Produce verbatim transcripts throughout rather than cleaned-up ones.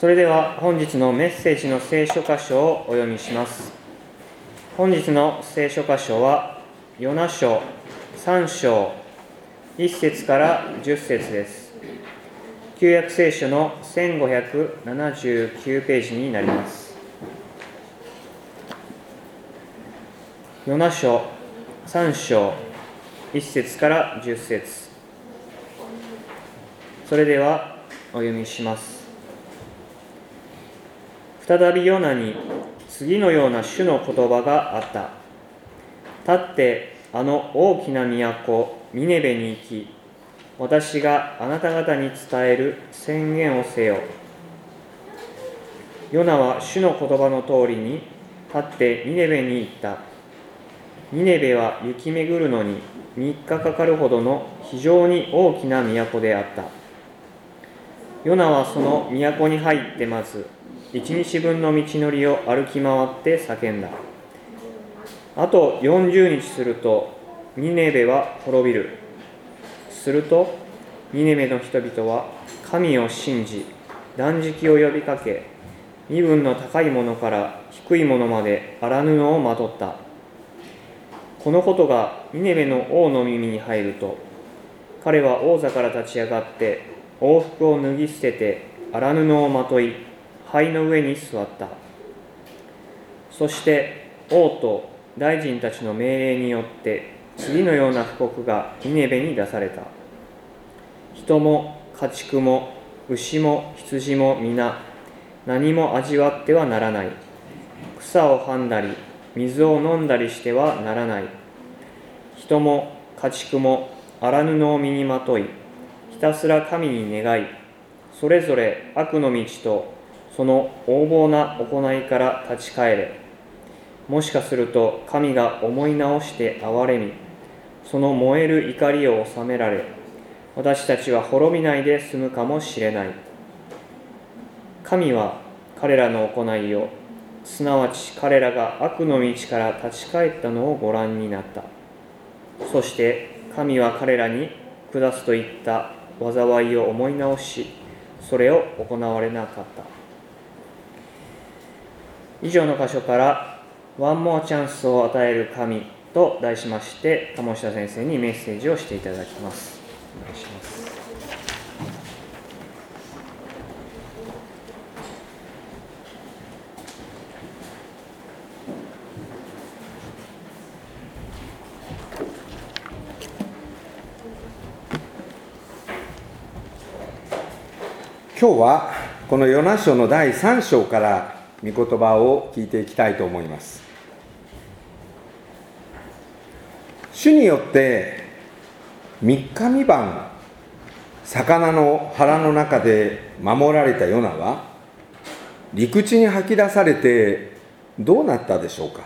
それでは本日のメッセージの聖書箇所をお読みします。本日の聖書箇所はヨナ書さん章いっ節からじゅっ節です。旧約聖書のせんごひゃくななじゅうきゅうページになります。ヨナ書さん章いっ節からじゅっ節。それではお読みします。再びヨナに次のような主の言葉があった。立ってあの大きな都ニネベに行き、私があなた方に伝える宣言をせよ。ヨナは主の言葉の通りに立ってニネベに行った。ニネベは行き巡るのにみっかかかるほどの非常に大きな都であった。ヨナはその都に入ってまず一日分の道のりを歩き回って叫んだ。あとよんじゅうにちするとニネベは滅びる。するとニネベの人々は神を信じ、断食を呼びかけ、身分の高いものから低いものまで荒布をまとった。このことがニネベの王の耳に入ると、彼は王座から立ち上がって王服を脱ぎ捨てて荒布をまとい、灰の上に座った。そして王と大臣たちの命令によって次のような布告がニネベに出された。人も家畜も牛も羊も皆何も味わってはならない。草をはんだり水を飲んだりしてはならない。人も家畜も荒布を身にまとい、ひたすら神に願い、それぞれ悪の道とその横暴な行いから立ち返れ。もしかすると神が思い直して憐れみ、その燃える怒りを収められ、私たちは滅びないで済むかもしれない。神は彼らの行いを、すなわち彼らが悪の道から立ち返ったのをご覧になった。そして神は彼らに下すといった災いを思い直し、それを行われなかった。以上の箇所からワンモアチャンスを与える神と題しまして、鴨下先生にメッセージをしていただきます。お願いします。 今日はこのヨナ書のだいさん章から御言葉を聞いていきたいと思います。主によってみっかみばん魚の腹の中で守られたヨナは陸地に吐き出されてどうなったでしょうか。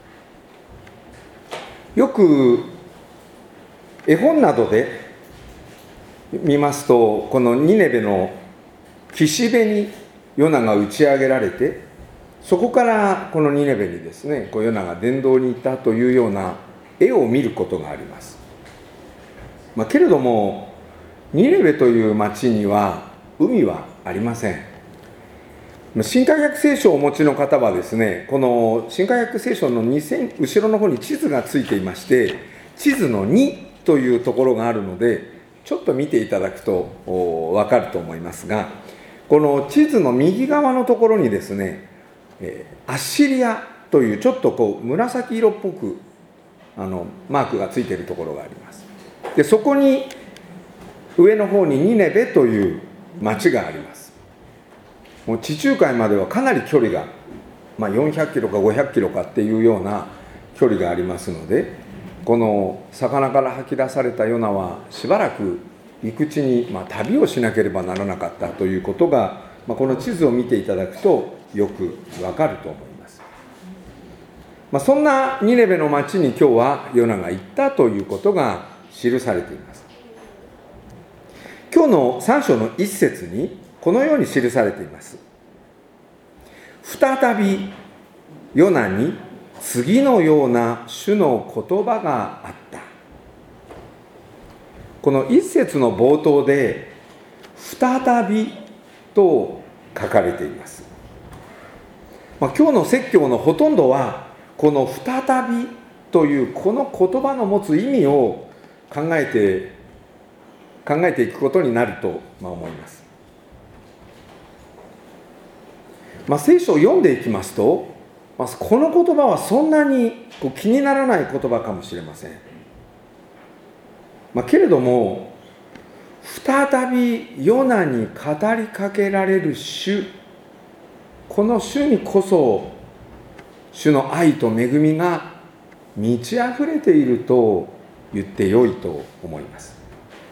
よく絵本などで見ますと、このニネベの岸辺にヨナが打ち上げられて、そこからこのニネベにですね、こうヨナが伝道に行ったというような絵を見ることがあります。まあ、けれどもニネベという町には海はありません。新海訳聖書をお持ちの方はですね、この新海訳聖書のにせん後ろの方に地図がついていまして、地図のにというところがあるので、ちょっと見ていただくと分かると思いますが、この地図の右側のところにですね、アッシリアというちょっとこう紫色っぽくあのマークがついているところがあります。でそこに上の方にニネベという町があります。もう地中海まではかなり距離が、まあ、よんひゃくキロかごひゃくキロかっていうような距離がありますので、この魚から吐き出されたヨナはしばらく陸地に、まあ、旅をしなければならなかったということが、まあ、この地図を見ていただくとよくわかると思います。まあ、そんなニネベの町に今日はヨナが行ったということが記されています。今日のさん章の一節にこのように記されています。再びヨナに次のような主の言葉があった。この一節の冒頭で再びと書かれています。まあ、今日の説教のほとんどはこの再びというこの言葉の持つ意味を考えて考えていくことになると思います。まあ、聖書を読んでいきますと、まあ、この言葉はそんなに気にならない言葉かもしれません。まあ、けれども再びヨナに語りかけられる主、この主にこそ主の愛と恵みが満ち溢れていると言ってよいと思います。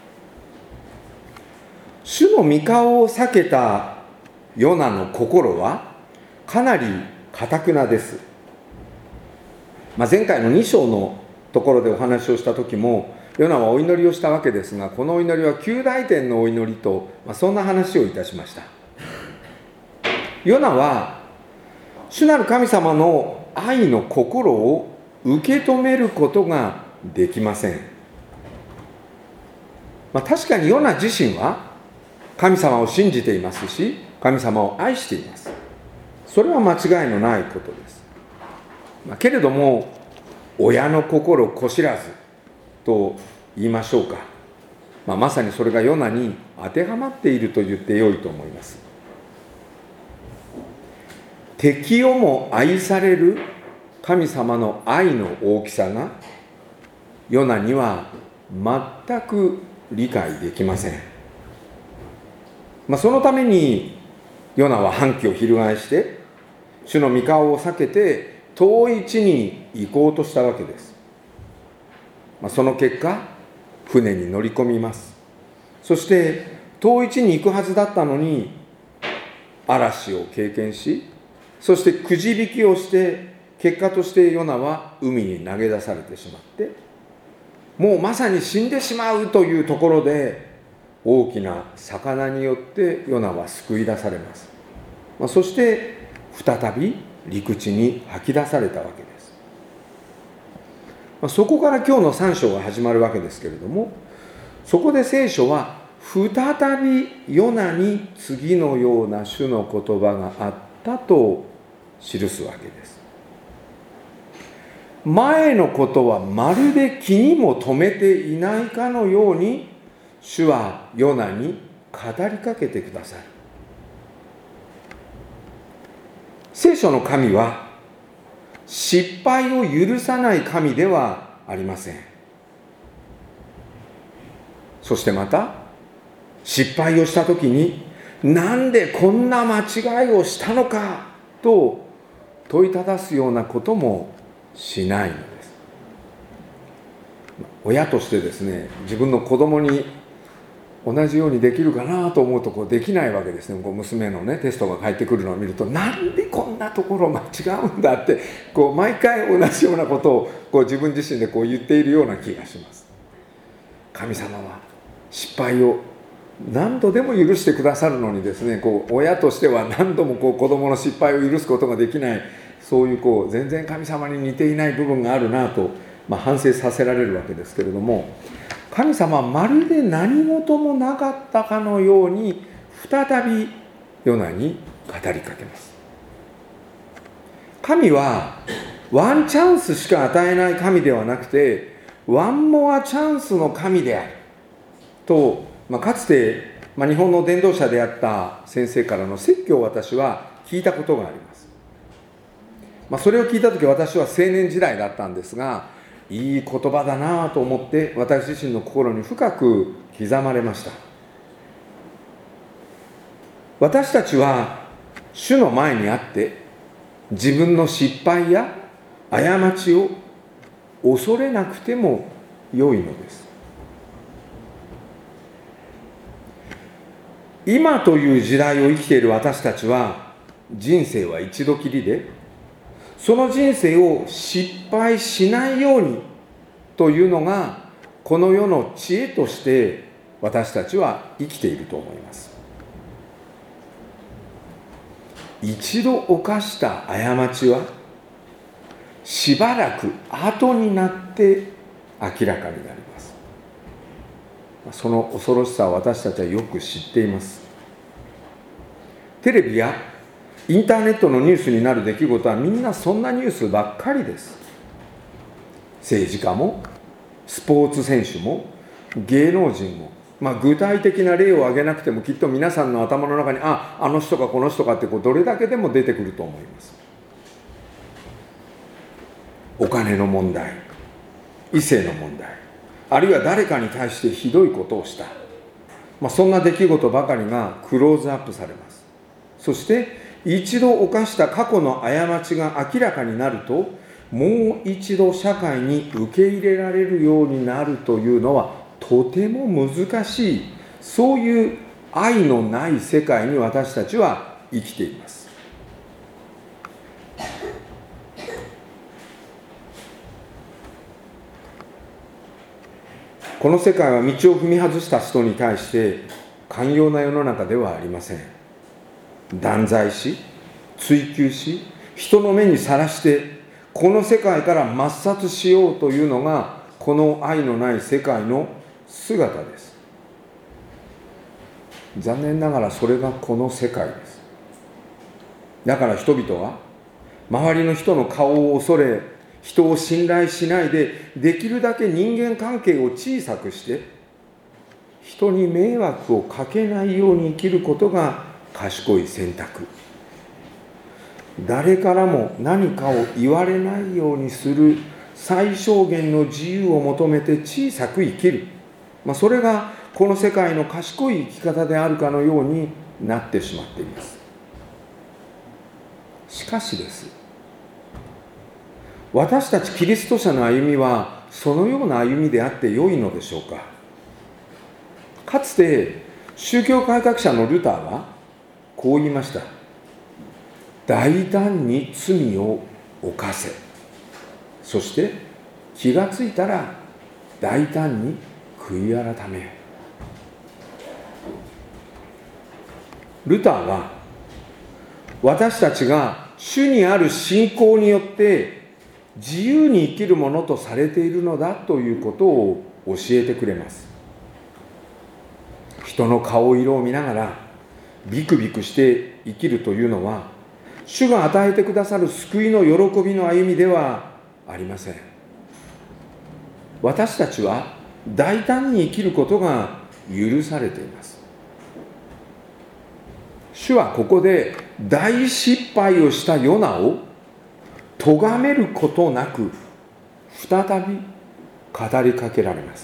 主の御顔を避けたヨナの心はかなり堅くなです。まあ、前回のに章のところでお話をした時もヨナはお祈りをしたわけですが、このお祈りは及第点のお祈りと、まあ、そんな話をいたしました。ヨナは主なる神様の愛の心を受け止めることができません。まあ、確かにヨナ自身は神様を信じていますし、神様を愛しています。それは間違いのないことです。まあ、けれども親の心子知らずと言いましょうか、まあ、まさにそれがヨナに当てはまっていると言ってよいと思います。敵をも愛される神様の愛の大きさがヨナには全く理解できません。まあ、そのためにヨナは反旗を翻して主の御顔を避けて遠い地に行こうとしたわけです。まあ、その結果船に乗り込みます。そして遠い地に行くはずだったのに嵐を経験し、そしてくじ引きをして結果としてヨナは海に投げ出されてしまって、もうまさに死んでしまうというところで大きな魚によってヨナは救い出されます。まあ、そして再び陸地に吐き出されたわけです。まあ、そこから今日のさん章が始まるわけですけれども、そこで聖書は再びヨナに次のような主の言葉があったと記すわけです。前のことはまるで気にも留めていないかのように主はヨナに語りかけてくださる。聖書の神は失敗を許さない神ではありません。そしてまた失敗をしたときになんでこんな間違いをしたのかと問いただすようなこともしないのです。親としてですね、自分の子供に同じようにできるかなと思うとこうできないわけですね。こう娘のねテストが返ってくるのを見ると、なんでこんなところ間違うんだってこう毎回同じようなことをこう自分自身でこう言っているような気がします。神様は失敗を何度でも許してくださるのにですね、こう親としては何度もこう子供の失敗を許すことができない、そういうこう全然神様に似ていない部分があるなと、まあ、反省させられるわけですけれども、神様はまるで何事もなかったかのように再びヨナに語りかけます。神はワンチャンスしか与えない神ではなくて、ワンモアチャンスの神であると、まあ、かつて、まあ、日本の伝道者であった先生からの説教を私は聞いたことがあります。まあ、それを聞いたとき私は青年時代だったんですが、いい言葉だなと思って私自身の心に深く刻まれました。私たちは主の前にあって自分の失敗や過ちを恐れなくても良いのです。今という時代を生きている私たちは人生は一度きりで、その人生を失敗しないようにというのがこの世の知恵として私たちは生きていると思います。一度犯した過ちはしばらく後になって明らかになります。その恐ろしさを私たちはよく知っています。 テレビやインターネットのニュースになる出来事はみんなそんなニュースばっかりです。政治家もスポーツ選手も芸能人も、まあ、具体的な例を挙げなくてもきっと皆さんの頭の中にああの人かこの人かってこうどれだけでも出てくると思います。お金の問題、異性の問題、あるいは誰かに対してひどいことをした、まあ、そんな出来事ばかりがクローズアップされます。そして一度犯した過去の過ちが明らかになると、もう一度社会に受け入れられるようになるというのはとても難しい、そういう愛のない世界に私たちは生きています。この世界は道を踏み外した人に対して寛容な世の中ではありません。断罪し、追及し、人の目にさらしてこの世界から抹殺しようというのがこの愛のない世界の姿です。残念ながらそれがこの世界です。だから人々は周りの人の顔を恐れ、人を信頼しないで、できるだけ人間関係を小さくして人に迷惑をかけないように生きることが賢い選択。誰からも何かを言われないようにする最小限の自由を求めて小さく生きる、まあ、それがこの世界の賢い生き方であるかのようになってしまっています。しかしです、私たちキリスト者の歩みはそのような歩みであって良いのでしょうか。かつて宗教改革者のルターはこう言いました。大胆に罪を犯せ、そして気がついたら大胆に悔い改めよ。ルターは私たちが主にある信仰によって自由に生きるものとされているのだということを教えてくれます。人の顔色を見ながらビクビクして生きるというのは、主が与えてくださる救いの喜びの歩みではありません。私たちは大胆に生きることが許されています。主はここで大失敗をしたヨナを咎めることなく再び語りかけられます。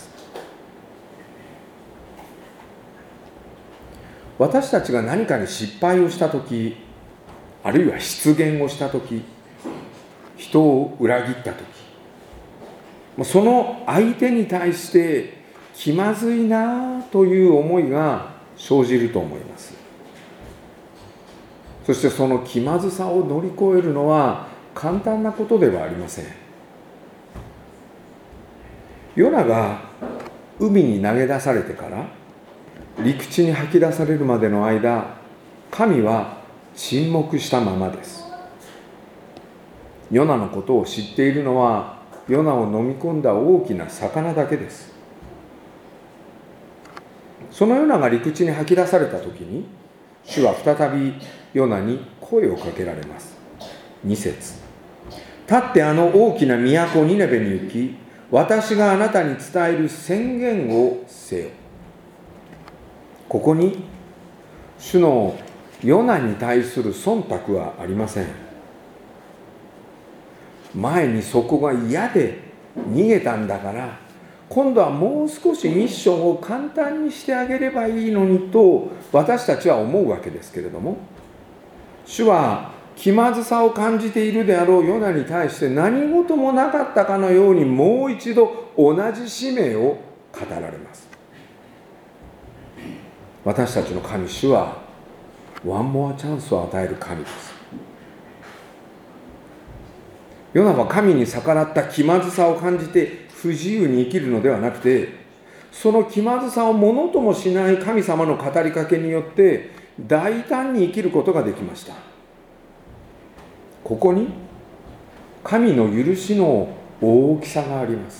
私たちが何かに失敗をしたとき、あるいは失言をしたとき、人を裏切ったとき、その相手に対して気まずいなという思いが生じると思います。そしてその気まずさを乗り越えるのは簡単なことではありません。ヨナが海に投げ出されてから陸地に吐き出されるまでの間、神は沈黙したままです。ヨナのことを知っているのはヨナを飲み込んだ大きな魚だけです。そのヨナが陸地に吐き出されたときに、主は再びヨナに声をかけられます。に節、立ってあの大きな都ニネベに行き、私があなたに伝える宣言をせよ。ここに主のヨナに対する忖度はありません。前にそこが嫌で逃げたんだから、今度はもう少しミッションを簡単にしてあげればいいのにと私たちは思うわけですけれども、主は気まずさを感じているであろうヨナに対して何事もなかったかのようにもう一度同じ使命を語られます。私たちの神主はワンモアチャンスを与える神です。ヨナは神に逆らった気まずさを感じて不自由に生きるのではなくて、その気まずさをものともしない神様の語りかけによって大胆に生きることができました。ここに神の許しの大きさがあります。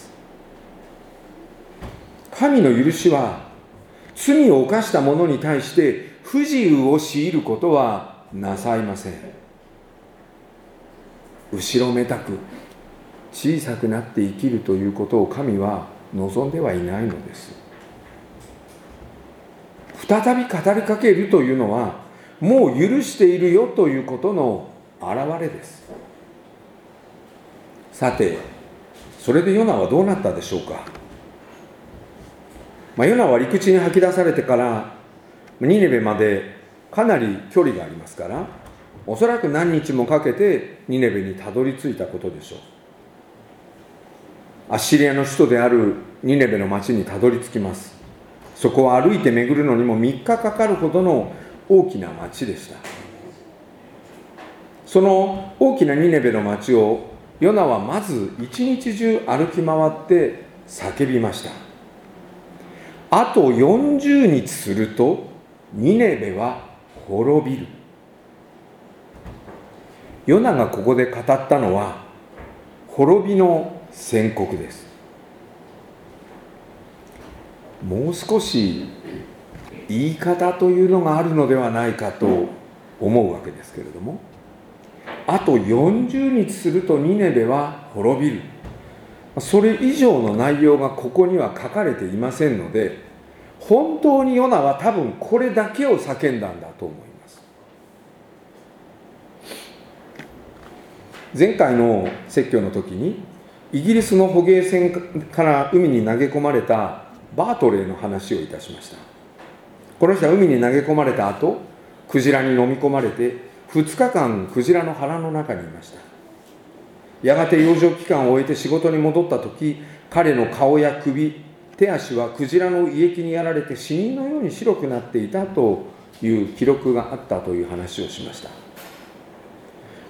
神の許しは罪を犯した者に対して不不自由を強いることはなさいません。後ろめたく小さくなって生きるということを神は望んではいないのです。再び語りかけるというのは、もう許しているよということの表れです。さて、それでヨナはどうなったでしょうか。まあ、ヨナは陸地に吐き出されてからニネベまでかなり距離がありますから、おそらく何日もかけてニネベにたどり着いたことでしょう。アッシリアの首都であるニネベの町にたどり着きます。そこを歩いて巡るのにもみっかかかるほどの大きな町でした。その大きなニネベの町をヨナはまず一日中歩き回って叫びました。あとよんじゅうにちするとニネベは滅びる。ヨナがここで語ったのは滅びの宣告です。もう少し言い方というのがあるのではないかと思うわけですけれども、あとよんじゅうにちするとニネベは滅びる、それ以上の内容がここには書かれていませんので、本当にヨナは多分これだけを叫んだんだと思います。前回の説教の時にイギリスの捕鯨船から海に投げ込まれたバートレーの話をいたしました。この人は海に投げ込まれた後、クジラに飲み込まれてふつかかんクジラの腹の中にいました。やがて養生期間を終えて仕事に戻った時、彼の顔や首、手足はクジラの胃液にやられて死人のように白くなっていたという記録があったという話をしました。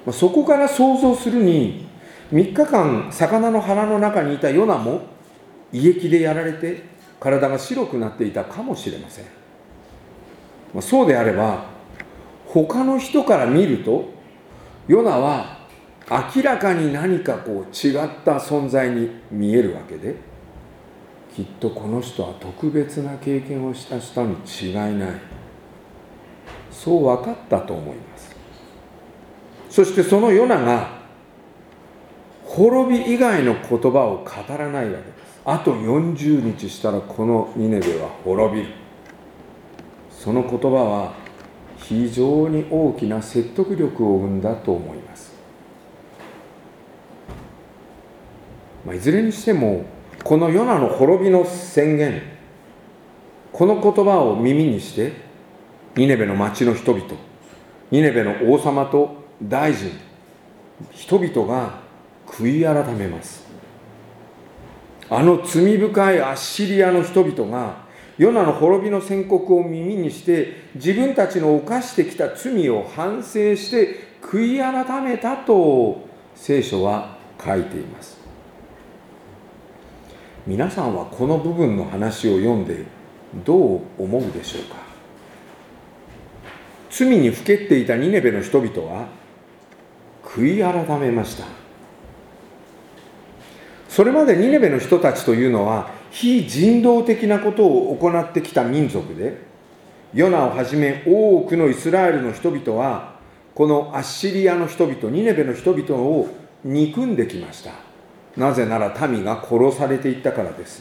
そこから想像するに、みっかかん魚の腹の中にいたヨナも胃液でやられて体が白くなっていたかもしれません。そうであれば、他の人から見るとヨナは明らかに何かこう違った存在に見えるわけで、きっとこの人は特別な経験をした人に違いない、そう分かったと思います。そしてそのヨナが滅び以外の言葉を語らないわけです。あとよんじゅうにちしたらこのニネベは滅びる。その言葉は非常に大きな説得力を生んだと思います。まあ、いずれにしてもこのヨナの滅びの宣言、この言葉を耳にしてニネベの町の人々、ニネベの王様と大臣、人々が悔い改めます。あの罪深いアッシリアの人々がヨナの滅びの宣告を耳にして自分たちの犯してきた罪を反省して悔い改めたと聖書は書いています。皆さんはこの部分の話を読んでどう思うでしょうか。罪にふけっていたニネベの人々は悔い改めました。それまでニネベの人たちというのは非人道的なことを行ってきた民族で、ヨナをはじめ多くのイスラエルの人々はこのアッシリアの人々、ニネベの人々を憎んできました。なぜなら民が殺されていったからです。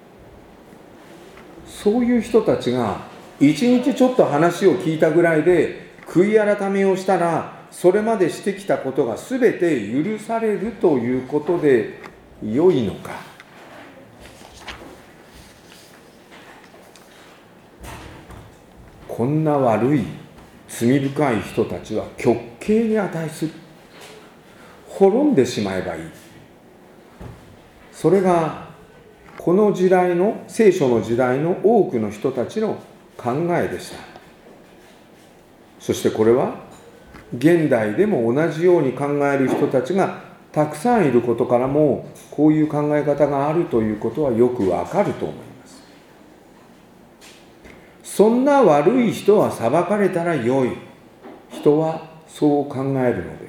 そういう人たちが一日ちょっと話を聞いたぐらいで悔い改めをしたら、それまでしてきたことが全て許されるということで良いのか。こんな悪い罪深い人たちは極刑に値する。滅んでしまえばいい。それがこの時代の、聖書の時代の多くの人たちの考えでした。そしてこれは現代でも同じように考える人たちがたくさんいることからも、こういう考え方があるということはよくわかると思います。そんな悪い人は裁かれたら良い。人はそう考えるのです。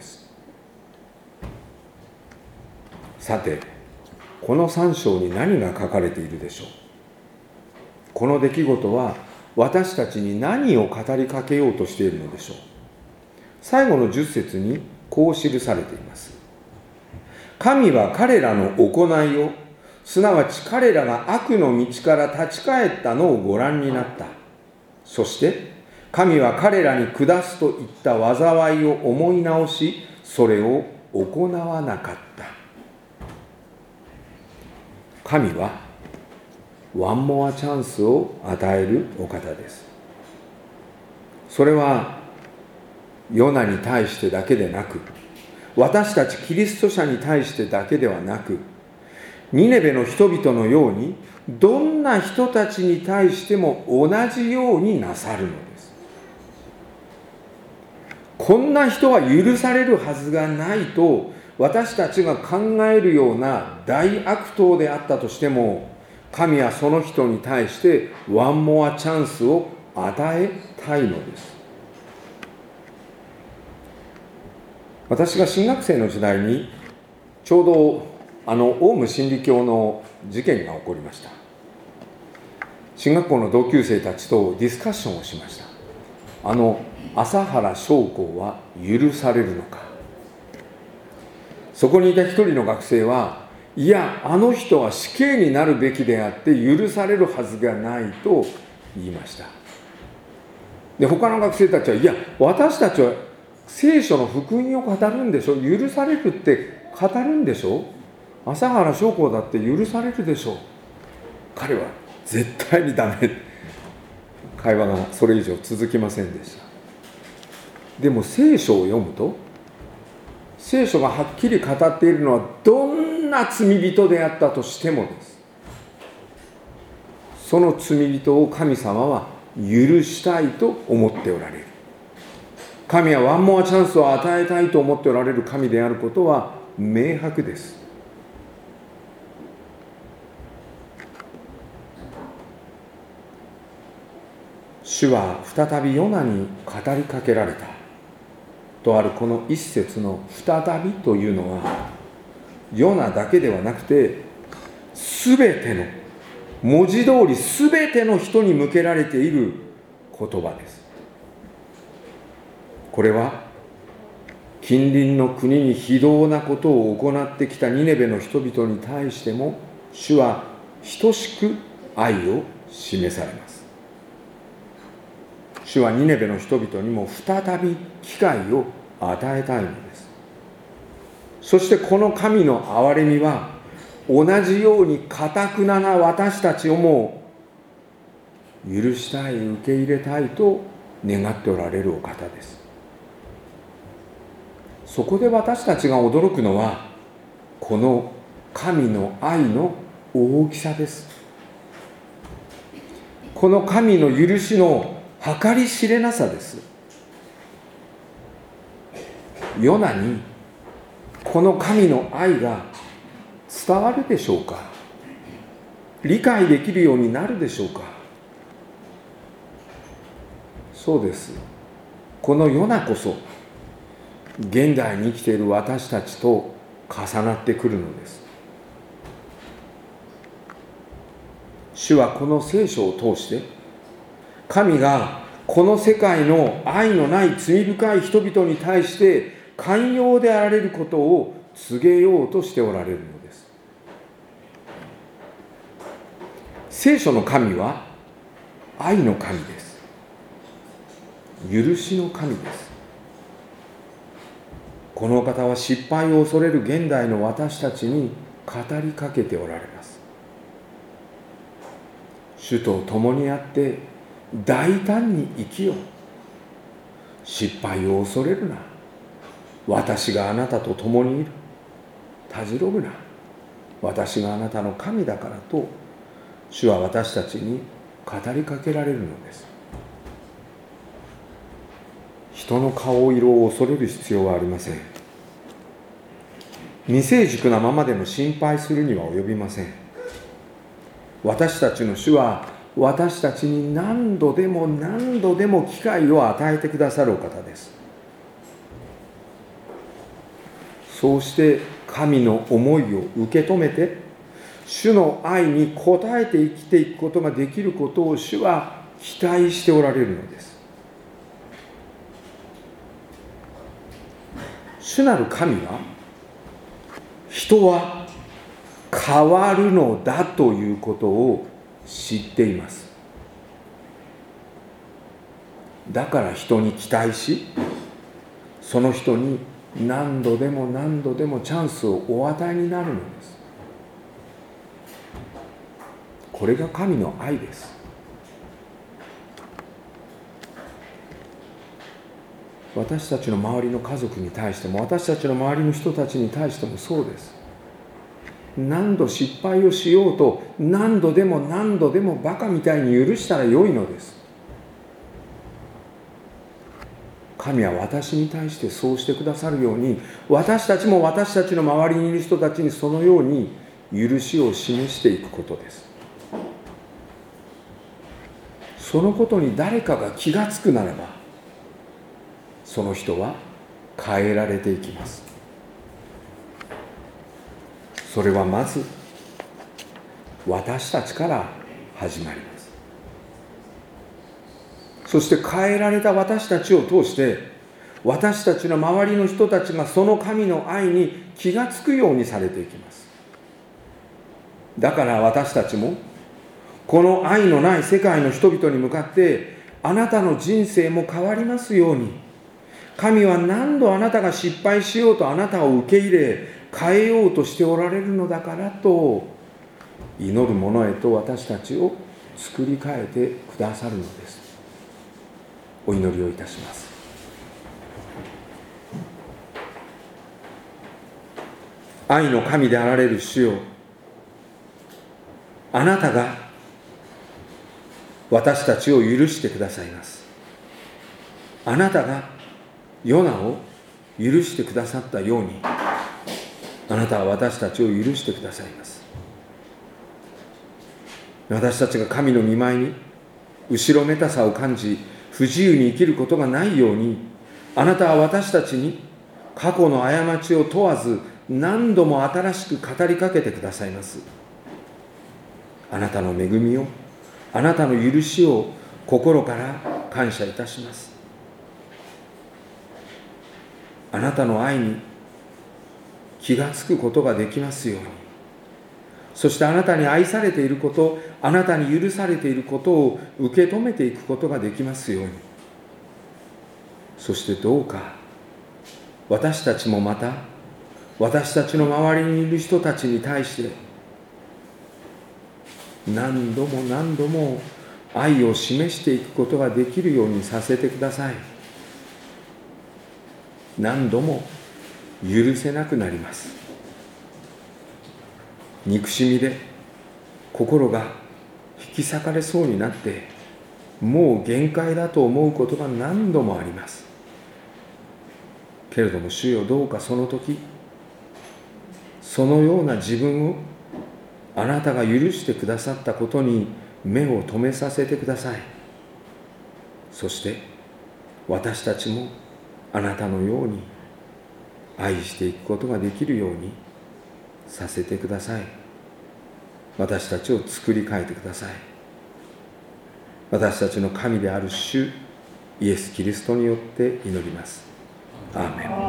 さて、このさん章に何が書かれているでしょう。この出来事は私たちに何を語りかけようとしているのでしょう。最後のじゅっ節にこう記されています。神は彼らの行いを、すなわち彼らが悪の道から立ち返ったのをご覧になった。そして神は彼らに下すと言った災いを思い直し、それを行わなかった。神はワンモアチャンスを与えるお方です。それはヨナに対してだけでなく、私たちキリスト者に対してだけではなく、ニネベの人々のようにどんな人たちに対しても同じようになさるのです。こんな人は許されるはずがないと私たちが考えるような大悪党であったとしても、神はその人に対してワンモアチャンスを与えたいのです。私が進学生の時代にちょうどあのオウム真理教の事件が起こりました。進学校の同級生たちとディスカッションをしました。あの麻原彰晃は許されるのか。そこにいた一人の学生は、いや、あの人は死刑になるべきであって許されるはずがないと言いました。で、他の学生たちは、いや、私たちは聖書の福音を語るんでしょ、許されるって語るんでしょ、麻原彰晃だって許されるでしょう。彼は絶対にダメ。会話がそれ以上続きませんでした。でも聖書を読むと、聖書がはっきり語っているのはどんな罪人であったとしてもです。その罪人を神様は許したいと思っておられる。神はワンモアチャンスを与えたいと思っておられる神であることは明白です。主は再びヨナに語りかけられたとあるこの一節の再びというのは、ヨナだけではなくてすべての、文字通りすべての人に向けられている言葉です。これは近隣の国に非道なことを行ってきたニネベの人々に対しても、主は等しく愛を示されます。主はニネベの人々にも再び機会を与えたいのです。そしてこの神の憐れみは、同じように堅くなな私たちをも許したい、受け入れたいと願っておられるお方です。そこで私たちが驚くのは、この神の愛の大きさです。この神の許しの計り知れなさです。ヨナにこの神の愛が伝わるでしょうか。理解できるようになるでしょうか。そうです。このヨナこそ現代に生きている私たちと重なってくるのです。主はこの聖書を通して、神がこの世界の愛のない罪深い人々に対して寛容であられることを告げようとしておられるのです。聖書の神は愛の神です。許しの神です。この方は失敗を恐れる現代の私たちに語りかけておられます。主と共にあって大胆に生きよう。失敗を恐れるな。私があなたと共にいる。たじろぐな。私があなたの神だからと、主は私たちに語りかけられるのです。人の顔色を恐れる必要はありません。未成熟なままでも心配するには及びません。私たちの主は私たちに何度でも何度でも機会を与えてくださるお方です。そうして神の思いを受け止めて、主の愛に応えて生きていくことができることを主は期待しておられるのです。主なる神は、人は変わるのだということを知っています。だから人に期待し、その人に何度でも何度でもチャンスをお与えになるのです。これが神の愛です。私たちの周りの家族に対しても、私たちの周りの人たちに対してもそうです。何度失敗をしようと、何度でも何度でもバカみたいに許したらよいのです。神は私に対してそうしてくださるように、私たちも私たちの周りにいる人たちにそのように許しを示していくことです。そのことに誰かが気がつくならば、その人は変えられていきます。それはまず私たちから始まります。そして変えられた私たちを通して、私たちの周りの人たちがその神の愛に気がつくようにされていきます。だから私たちもこの愛のない世界の人々に向かって、あなたの人生も変わりますように、神は何度あなたが失敗しようとあなたを受け入れ変えようとしておられるのだからと祈る者へと私たちを作り変えてくださるのです。お祈りをいたします。愛の神であられる主よ、あなたが私たちを許してくださいます。あなたがヨナを許してくださったように、あなたは私たちを許してくださいます。私たちが神の御前に後ろめたさを感じ、不自由に生きることがないように、あなたは私たちに過去の過ちを問わず何度も新しく語りかけてくださいます。あなたの恵みを、あなたの許しを心から感謝いたします。あなたの愛に気がつくことができますように、そしてあなたに愛されていること、あなたに許されていることを受け止めていくことができますように。そしてどうか私たちもまた私たちの周りにいる人たちに対して何度も何度も愛を示していくことができるようにさせてください。何度も許せなくなります。憎しみで心が引き裂かれそうになって、もう限界だと思うことが何度もあります。けれども主よ、どうかその時、そのような自分をあなたが許してくださったことに目を留めさせてください。そして私たちもあなたのように愛していくことができるようにさせてください。私たちを作り変えてください。私たちの神である主イエス・キリストによって祈ります。アーメン。